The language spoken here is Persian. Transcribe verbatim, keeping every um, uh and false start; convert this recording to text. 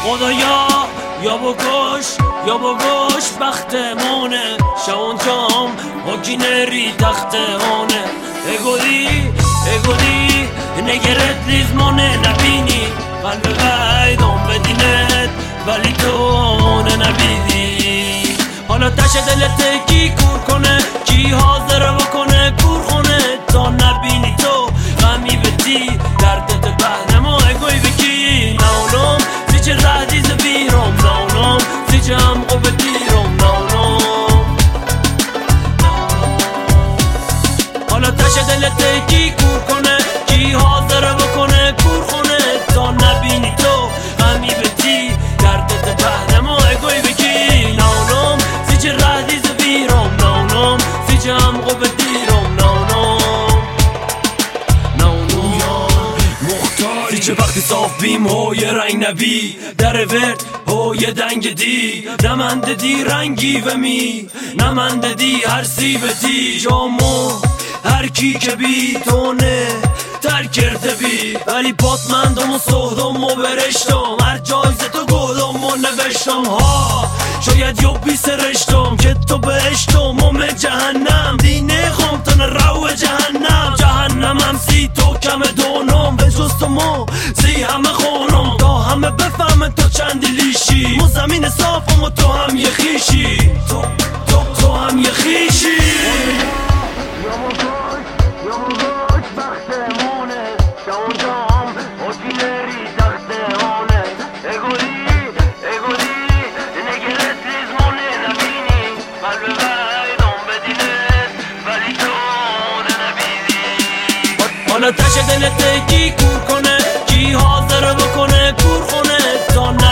خدایا یا بکش یا بکش بختمونه شون جام ماکینری تختهانه اگودی اگودی نگرت لیزمونه نبینی قلب قیدم بدینت ولی تو نبیدی حالا تش دلت کی کور کنه کی حاضر بکنه کور خونه تا نبینی تو غمی بدی دردت بهنما اگوی بکی ناونم زیچه ردیز بیرم ناونم زیچه هم قوه دیرم ناونم حالا تش دلت کی کور کنه کی حاضر بکنه کور خونه تا نبینی تو غمی بدی دردت بهنما اگوی بکی ناونم زیچه ردیز بیرم ناونم زیچه هم قوه دیرم ناونم چه وقتی صاف بیم های رنگ نبی در ورد های دنگ دی نمنده دی رنگی و می نمنده دی هر سی بدی جامو هر کی که بی تونه تر کرده بی ولی پاتمندم و سهدم و برشتم هر جایزه تو گلم و نوشتم ها شاید یو بی سرشتم که تو بهشتم و من جهنم دینه خوم تن رو جهنم جهنم هم سی تو کم دونم به جز تو مو سی همه خونم تا همه بفهمن تو چندی لیشی مو زمین صافم و تو هم یه خیشی تو تو تو هم یه خیشی حالا تش دلت کی کور کنه کی حاضر بکنه کور خونه تا